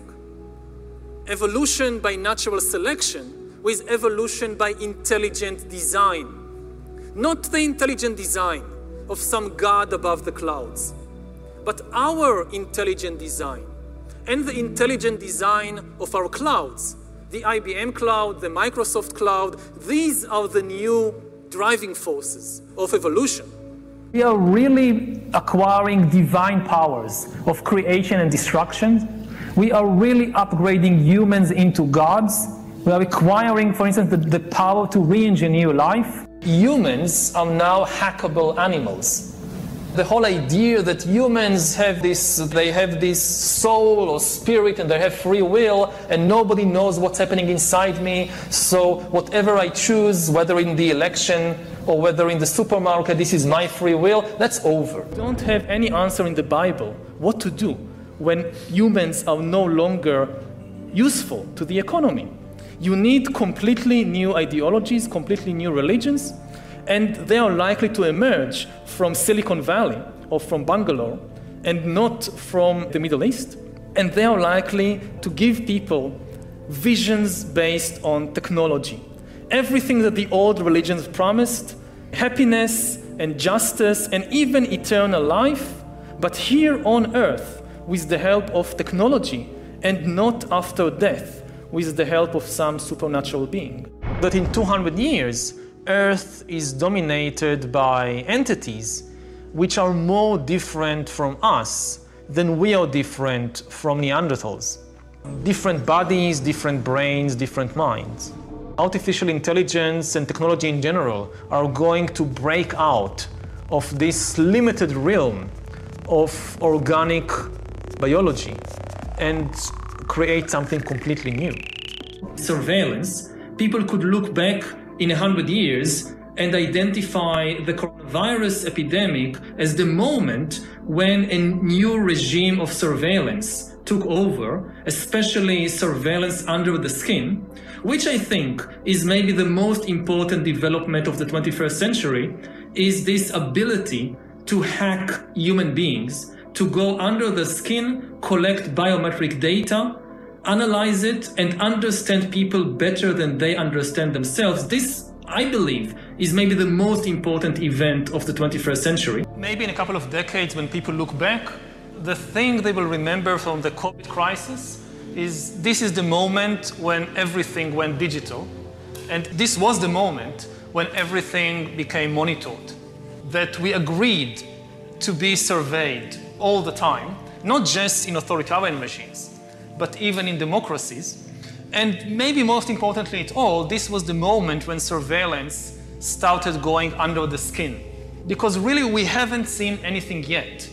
Speaker 9: evolution by natural selection with evolution by intelligent design. Not the intelligent design of some god above the clouds, but our intelligent design and the intelligent design of our clouds, the I B M cloud, the Microsoft cloud. These are the new driving forces of evolution.
Speaker 8: We are really acquiring divine powers of creation and destruction. We are really upgrading humans into gods. We are acquiring, for instance, the, the power to re-engineer life. Humans are now hackable animals. The whole idea that humans have this, they have this soul or spirit and they have free will and nobody knows what's happening inside me, so whatever I choose, whether in the election or whether in the supermarket, this is my free will, that's over. We don't have any answer in the Bible what to do when humans are no longer useful to the economy. You need completely new ideologies, completely new religions, and they are likely to emerge from Silicon Valley or from Bangalore and not from the Middle East. And they are likely to give people visions based on technology. Everything that the old religions promised, happiness and justice and even eternal life, but here on earth with the help of technology and not after death with the help of some supernatural being. That in two hundred years, Earth is dominated by entities which are more different from us than we are different from Neanderthals. Different bodies, different brains, different minds. Artificial intelligence and technology in general are going to break out of this limited realm of organic biology and create something completely new. Surveillance, people could look back in a hundred years and identify the coronavirus epidemic as the moment when a new regime of surveillance took over, especially surveillance under the skin, which I think is maybe the most important development of the twenty-first century, is this ability to hack human beings, to go under the skin, collect biometric data, analyze it, and understand people better than they understand themselves. This, I believe, is maybe the most important event of the twenty-first century. Maybe in a couple of decades, when people look back, the thing they will remember from the COVID crisis is this is the moment when everything went digital. And this was the moment when everything became monitored. That we agreed to be surveyed all the time, not just in authoritarian regimes, but even in democracies. And maybe most importantly at all, this was the moment when surveillance started going under the skin. Because really we haven't seen anything yet.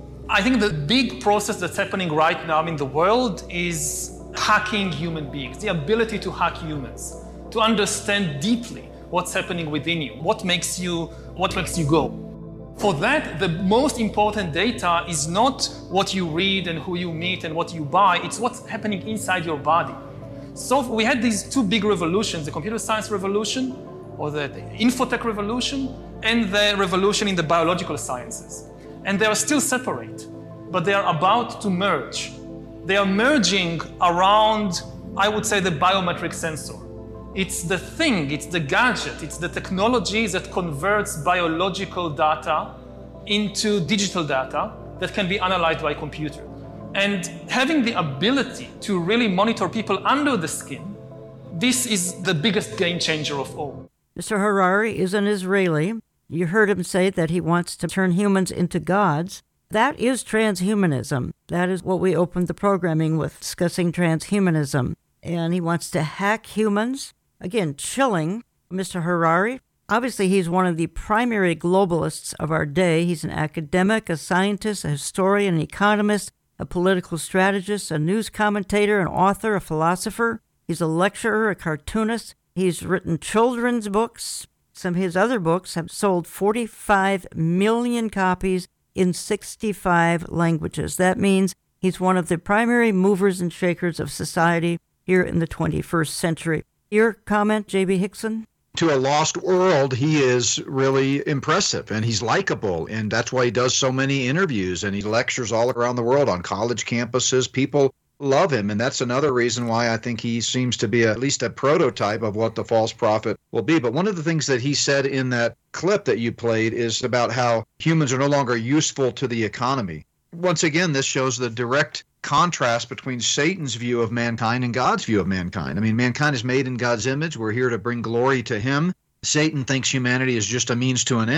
Speaker 8: I think the big process that's happening right now in the world is hacking human beings, the ability to hack humans, to understand deeply what's happening within you, what makes you, what makes you go. For that, the most important data is not what you read and who you meet and what you buy, it's what's happening inside your body. So we had these two big revolutions, the computer science revolution, or the, the infotech revolution, and the revolution in the biological sciences. And they are still separate, but they are about to merge. They are merging around, I would say, the biometric sensor. It's the thing, it's the gadget, it's the technology that converts biological data into digital data that can be analyzed by a computer. And having the ability to really monitor people under the skin, this is the biggest game changer of all.
Speaker 4: Mister Harari is an Israeli. You heard him say that he wants to turn humans into gods. That is transhumanism. That is what we opened the programming with, discussing transhumanism. And he wants to hack humans. Again, chilling. Mister Harari, obviously he's one of the primary globalists of our day. He's an academic, a scientist, a historian, an economist, a political strategist, a news commentator, an author, a philosopher. He's a lecturer, a cartoonist. He's written children's books. Some of his other books have sold forty-five million copies in sixty-five languages. That means he's one of the primary movers and shakers of society here in the twenty-first century. Your comment, J B. Hixson?
Speaker 5: To a lost world, he is really impressive and he's likable. And that's why he does so many interviews and he lectures all around the world on college campuses. People love him. And that's another reason why I think he seems to be at least a prototype of what the false prophet will be. But one of the things that he said in that clip that you played is about how humans are no longer useful to the economy. Once again, this shows the direct contrast between Satan's view of mankind and God's view of mankind. I mean, mankind is made in God's image. We're here to bring glory to him. Satan thinks humanity is just a means to an end.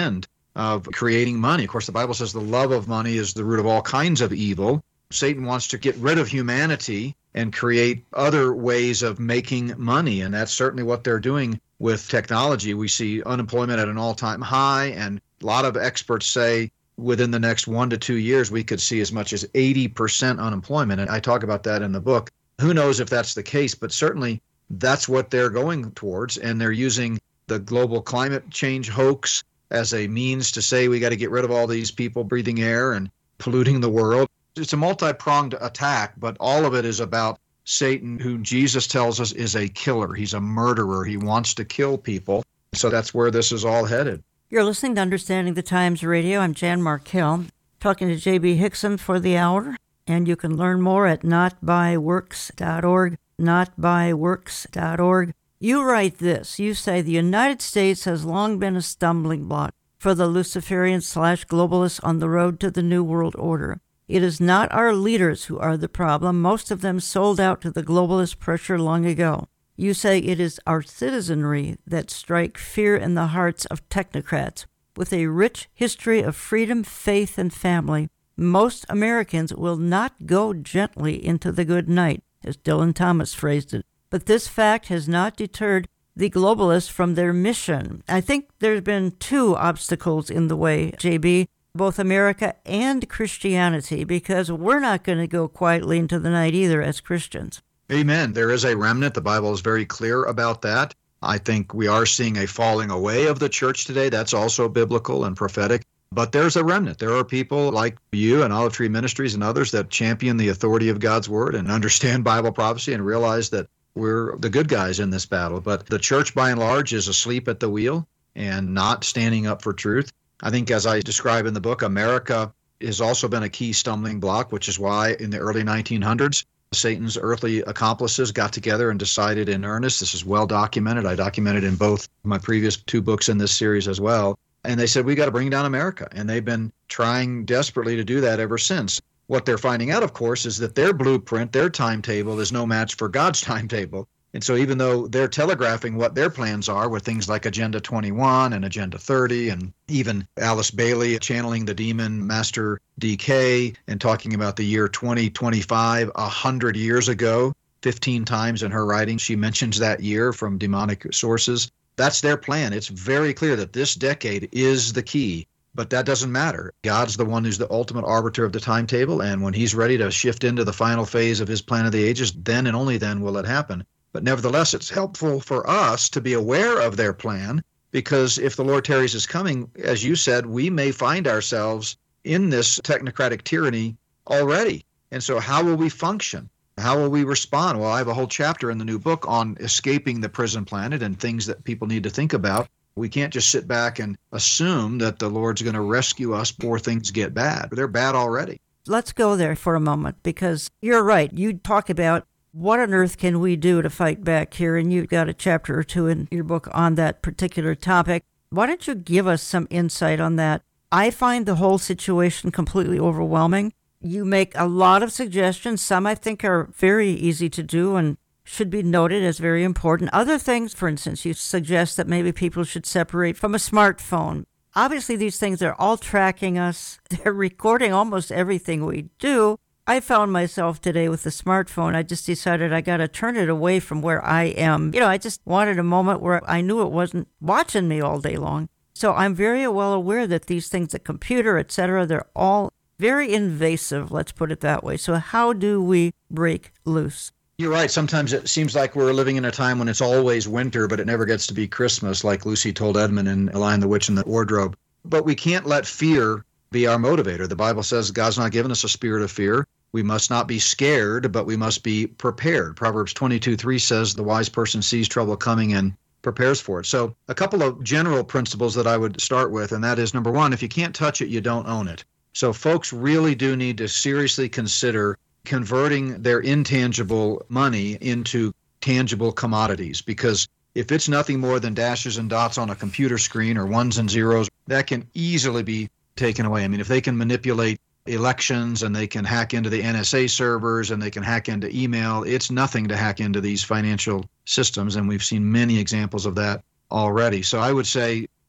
Speaker 5: of creating money. Of course, the Bible says the love of money is the root of all kinds of evil. Satan wants to get rid of humanity and create other ways of making money, and that's certainly what they're doing with technology. We see unemployment at an all-time high, and a lot of experts say within the next one to two years, we could see as much as eighty percent unemployment, and I talk about that in the book. Who knows if that's the case, but certainly that's what they're going towards, and they're using the global climate change hoax as a means to say we got to get rid of all these people breathing air and polluting the world. It's a multi-pronged attack, but all of it is about Satan, who Jesus tells us is a killer. He's a murderer. He wants to kill people. So that's where this is all headed.
Speaker 4: You're listening to Understanding the Times Radio. I'm Jan Markell, talking to J B. Hickson for the hour, and you can learn more at not by works dot org, not by works dot org. You write this. You say the United States has long been a stumbling block for the Luciferian slash globalists on the road to the New World Order. It is not our leaders who are the problem. Most of them sold out to the globalist pressure long ago. You say it is our citizenry that strike fear in the hearts of technocrats. With a rich history of freedom, faith, and family, most Americans will not go gently into the good night, as Dylan Thomas phrased it. But this fact has not deterred the globalists from their mission. I think there's been two obstacles in the way, J B, both America and Christianity, because we're not going to go quietly into the night either as Christians.
Speaker 5: Amen. There is a remnant. The Bible is very clear about that. I think we are seeing a falling away of the church today. That's also biblical and prophetic. But there's a remnant. There are people like you and Olive Tree Ministries and others that champion the authority of God's word and understand Bible prophecy and realize that we're the good guys in this battle. But the church, by and large, is asleep at the wheel and not standing up for truth. I think, as I describe in the book, America has also been a key stumbling block, which is why in the early nineteen hundreds, Satan's earthly accomplices got together and decided in earnest. This is well documented. I documented in both my previous two books in this series as well. And they said, we got to bring down America. And they've been trying desperately to do that ever since. What they're finding out, of course, is that their blueprint, their timetable, is no match for God's timetable. And so even though they're telegraphing what their plans are with things like Agenda twenty-one and Agenda thirty, and even Alice Bailey channeling the demon Master D K and talking about the year twenty twenty-five, a hundred years ago, fifteen times in her writing, she mentions that year from demonic sources. That's their plan. It's very clear that this decade is the key, but that doesn't matter. God's the one who's the ultimate arbiter of the timetable, and when he's ready to shift into the final phase of his plan of the ages, then and only then will it happen. But nevertheless, it's helpful for us to be aware of their plan, because if the Lord tarries is coming, as you said, we may find ourselves in this technocratic tyranny already. And so how will we function? How will we respond? Well, I have a whole chapter in the new book on escaping the prison planet and things that people need to think about. We can't just sit back and assume that the Lord's going to rescue us before things get bad. They're bad already.
Speaker 4: Let's go there for a moment, because you're right. You talk about what on earth can we do to fight back here? And you've got a chapter or two in your book on that particular topic. Why don't you give us some insight on that? I find the whole situation completely overwhelming. You make a lot of suggestions. Some I think are very easy to do and should be noted as very important. Other things, for instance, you suggest that maybe people should separate from a smartphone. Obviously, these things are all tracking us. They're recording almost everything we do. I found myself today with the smartphone. I just decided I got to turn it away from where I am. You know, I just wanted a moment where I knew it wasn't watching me all day long. So I'm very well aware that these things, the computer, et cetera, they're all very invasive, let's put it that way. So how do we break loose?
Speaker 5: You're right. Sometimes it seems like we're living in a time when it's always winter, but it never gets to be Christmas, like Lucy told Edmund in The Lion, the Witch, and the Wardrobe. But we can't let fear be our motivator. The Bible says God's not given us a spirit of fear. We must not be scared, but we must be prepared. Proverbs twenty-two three says the wise person sees trouble coming and prepares for it. So a couple of general principles that I would start with, and that is, number one, if you can't touch it, you don't own it. So folks really do need to seriously consider converting their intangible money into tangible commodities, because if it's nothing more than dashes and dots on a computer screen or ones and zeros, that can easily be taken away. I mean, if they can manipulate elections and they can hack into the N S A servers and they can hack into email, it's nothing to hack into these financial systems. And we've seen many examples of that already. So I would say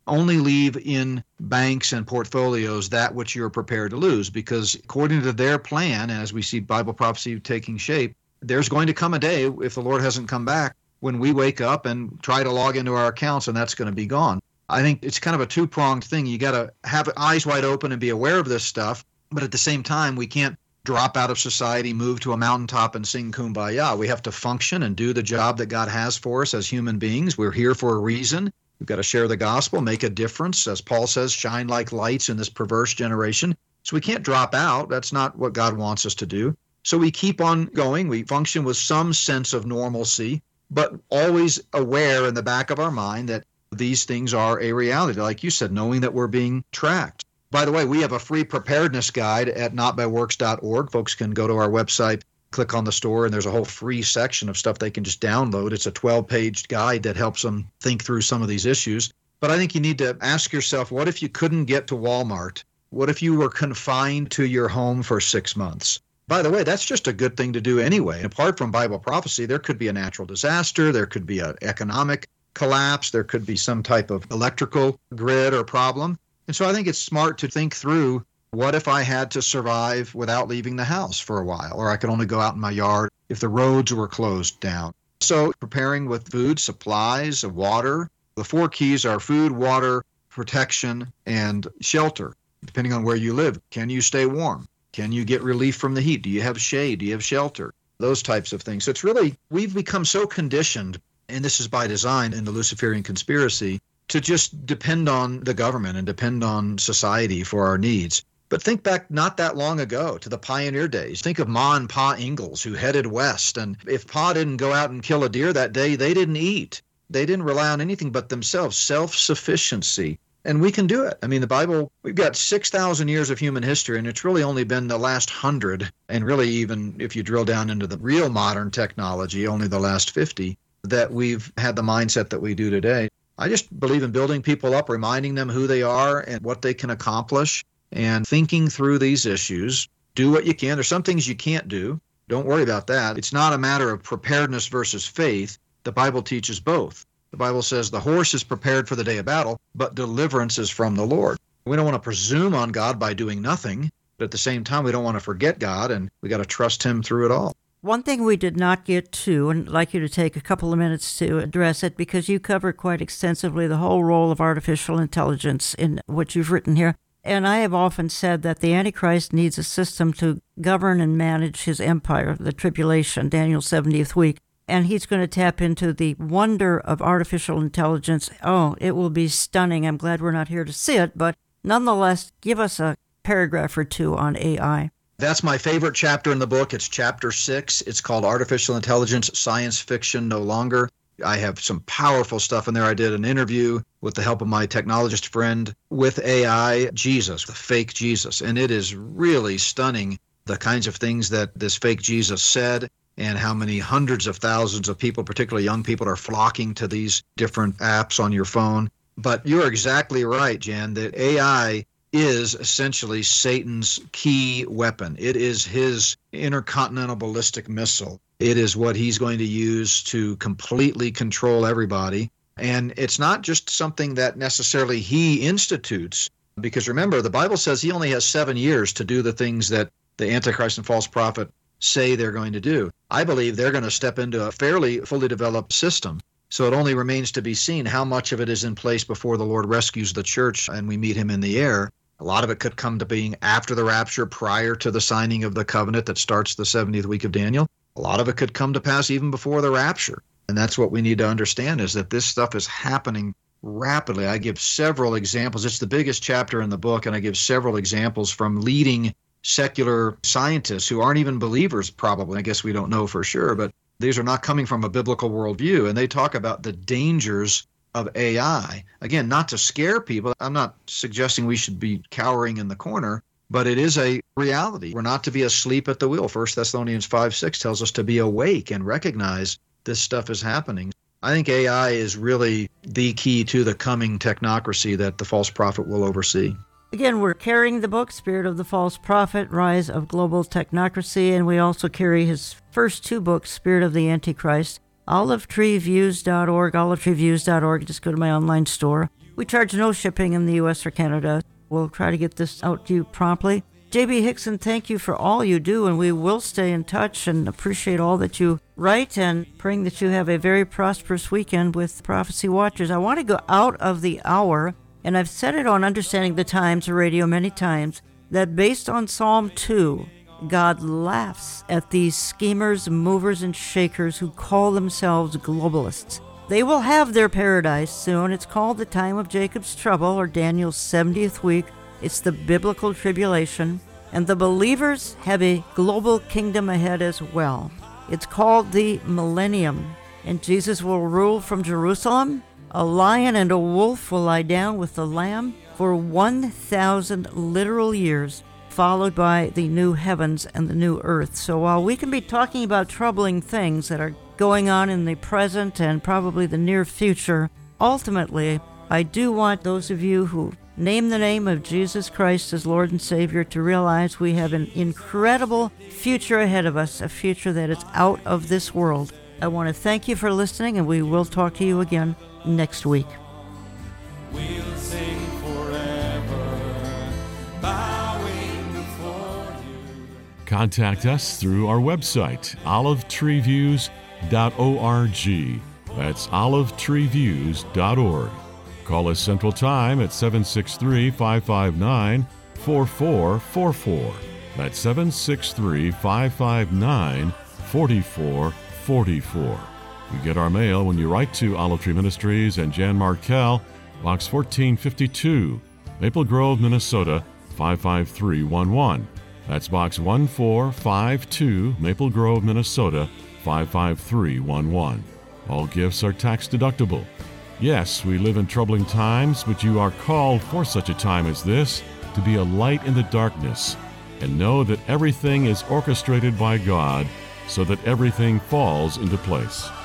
Speaker 5: only leave in banks and portfolios that which you're prepared to lose, because according to their plan, and as we see Bible prophecy taking shape, there's going to come a day, if the Lord hasn't come back, when we wake up and try to log into our accounts, and that's going to be gone. I think it's kind of a two-pronged thing. You got to have eyes wide open and be aware of this stuff, but at the same time, we can't drop out of society, move to a mountaintop, and sing Kumbaya. We have to function and do the job that God has for us as human beings. We're here for a reason. We've got to share the gospel, make a difference. As Paul says, shine like lights in this perverse generation. So we can't drop out. That's not what God wants us to do. So we keep on going. We function with some sense of normalcy, but always aware in the back of our mind that these things are a reality. Like you said, knowing that we're being tracked. By the way, we have a free preparedness guide at not by works dot org. Folks can go to our website, click on the store, and there's a whole free section of stuff they can just download. It's a twelve-page guide that helps them think through some of these issues. But I think you need to ask yourself, what if you couldn't get to Walmart? What if you were confined to your home for six months? By the way, that's just a good thing to do anyway. Apart from Bible prophecy, there could be a natural disaster, there could be an economic collapse, there could be some type of electrical grid or problem. And so I think it's smart to think through, what if I had to survive without leaving the house for a while, or I could only go out in my yard if the roads were closed down? So preparing with food, supplies, water. The four keys are food, water, protection, and shelter, depending on where you live. Can you stay warm? Can you get relief from the heat? Do you have shade? Do you have shelter? Those types of things. So it's really, we've become so conditioned, and this is by design in the Luciferian conspiracy, to just depend on the government and depend on society for our needs. But think back not that long ago to the pioneer days. Think of Ma and Pa Ingalls, who headed west. And if Pa didn't go out and kill a deer that day, they didn't eat. They didn't rely on anything but themselves, self-sufficiency. And we can do it. I mean, the Bible, we've got six thousand years of human history, and it's really only been the last hundred, and really even if you drill down into the real modern technology, only the last fifty, that we've had the mindset that we do today. I just believe in building people up, reminding them who they are and what they can accomplish, and thinking through these issues. Do what you can. There's some things you can't do. Don't worry about that. It's not a matter of preparedness versus faith. The Bible teaches both. The Bible says the horse is prepared for the day of battle, but deliverance is from the Lord. We don't want to presume on God by doing nothing, but at the same time, we don't want to forget God, and we got to trust him through it all.
Speaker 4: One thing we did not get to, and I'd like you to take a couple of minutes to address it, because you cover quite extensively the whole role of artificial intelligence in what you've written here. And I have often said that the Antichrist needs a system to govern and manage his empire, the tribulation, Daniel's seventieth week. And he's going to tap into the wonder of artificial intelligence. Oh, it will be stunning. I'm glad we're not here to see it, but nonetheless, give us a paragraph or two on A I.
Speaker 5: That's my favorite chapter in the book. It's chapter six. It's called Artificial Intelligence, Science Fiction No Longer. I have some powerful stuff in there. I did an interview with the help of my technologist friend with A I, Jesus, the fake Jesus. And it is really stunning, the kinds of things that this fake Jesus said, and how many hundreds of thousands of people, particularly young people, are flocking to these different apps on your phone. But you're exactly right, Jan, that A I is essentially Satan's key weapon. It is his intercontinental ballistic missile. It is what he's going to use to completely control everybody. And it's not just something that necessarily he institutes, because remember, the Bible says he only has seven years to do the things that the Antichrist and false prophet say they're going to do. I believe they're going to step into a fairly fully developed system. So it only remains to be seen how much of it is in place before the Lord rescues the church and we meet him in the air. A lot of it could come to being after the rapture, prior to the signing of the covenant that starts the seventieth week of Daniel. A lot of it could come to pass even before the rapture. And that's what we need to understand, is that this stuff is happening rapidly. I give several examples. It's the biggest chapter in the book, and I give several examples from leading secular scientists who aren't even believers, probably. I guess we don't know for sure, but these are not coming from a biblical worldview. And they talk about the dangers of A I. Again, not to scare people. I'm not suggesting we should be cowering in the corner, but it is a reality. We're not to be asleep at the wheel. First Thessalonians five six tells us to be awake and recognize this stuff is happening. I think A I is really the key to the coming technocracy that the false prophet will oversee.
Speaker 4: Again, we're carrying the book, Spirit of the False Prophet, Rise of Global Technocracy, and we also carry his first two books, Spirit of the Antichrist, olive tree views dot org, olive tree views dot org. Just go to my online store. We We charge no shipping in the U S or Canada. We'll try to get this out to you promptly. J B. Hixson, thank you for all you do, and we will stay in touch and appreciate all that you write, and praying that you have a very prosperous weekend with Prophecy Watchers. I want to go out of the hour, and I've said it on Understanding the Times radio many times, that based on Psalm two, God laughs at these schemers, movers, and shakers who call themselves globalists. They will have their paradise soon. It's called the time of Jacob's trouble, or Daniel's seventieth week. It's the biblical tribulation, and the believers have a global kingdom ahead as well. It's called the millennium, and Jesus will rule from Jerusalem. A lion and a wolf will lie down with the lamb for one thousand literal years, followed by the new heavens and the new earth. So while we can be talking about troubling things that are going on in the present and probably the near future, ultimately, I do want those of you who name the name of Jesus Christ as Lord and Savior to realize we have an incredible future ahead of us, a future that is out of this world. I want to thank you for listening, and we will talk to you again next week.
Speaker 10: We'll sing forever, bowing before you.
Speaker 1: Contact us through our website, olive tree views dot org. That's olive tree views dot org. Call us Central Time at seven six three, five five nine, four four four four. That's seven six three, five five nine, four four four four. You get our mail when you write to Olive Tree Ministries and Jan Markell, Box fourteen fifty-two, Maple Grove, Minnesota, five five three one one. That's Box one four five two, Maple Grove, Minnesota, five five three one one. All gifts are tax deductible. Yes, we live in troubling times, but you are called for such a time as this to be a light in the darkness, and know that everything is orchestrated by God so that everything falls into place.